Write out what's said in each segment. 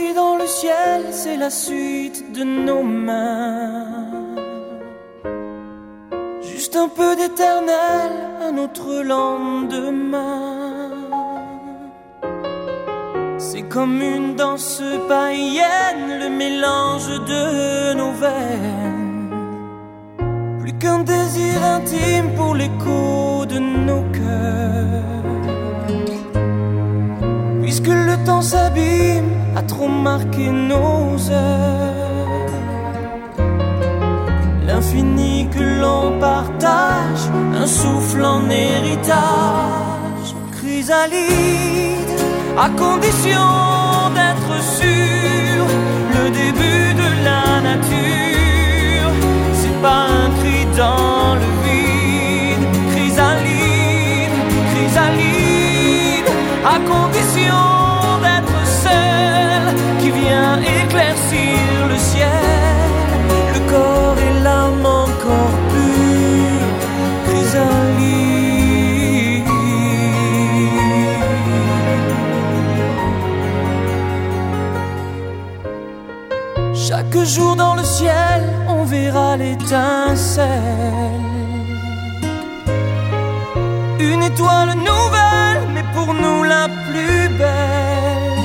brille dans le ciel, c'est la suite de nos mains. Juste un peu d'éternel, un autre lendemain. C'est comme une danse païenne, le mélange de nos veines. Plus qu'un désir intime pour l'écho de nos cœurs. Puisque le temps s'abîme, a trop marqué nos heures. L'infini que l'on partage, un souffle en héritage. Chrysalide, à condition d'être sûr, le début de la nature, c'est pas un cri dans le vide. Chrysalide, chrysalide, à condition d'être celle qui vient éclaircir le ciel, le corps et l'âme encore purs. Chrysalide. Chaque jour dans le ciel, on verra l'étincelle. Une étoile nouvelle, mais pour nous la plus belle.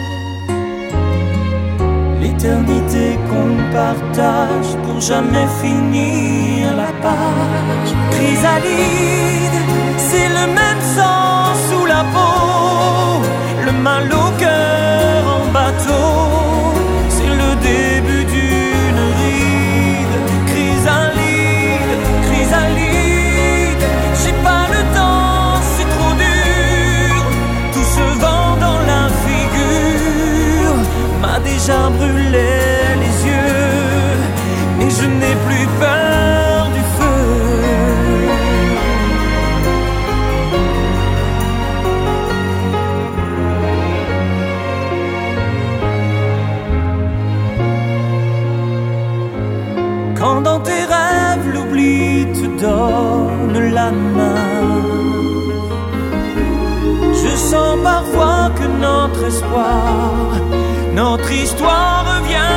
L'éternité qu'on partage pour jamais finir la page. Chrysalide, c'est le même sang sous la peau, le mal au cœur en bateau. Début d'une ride. Chrysalide, chrysalide, j'ai pas le temps, c'est trop dur. Tout ce vent dans la figure m'a déjà brûlé les yeux, et je n'ai plus peur du feu. Quand dans tes rêves l'oubli te donne la main, je sens parfois que notre espoir, notre histoire revient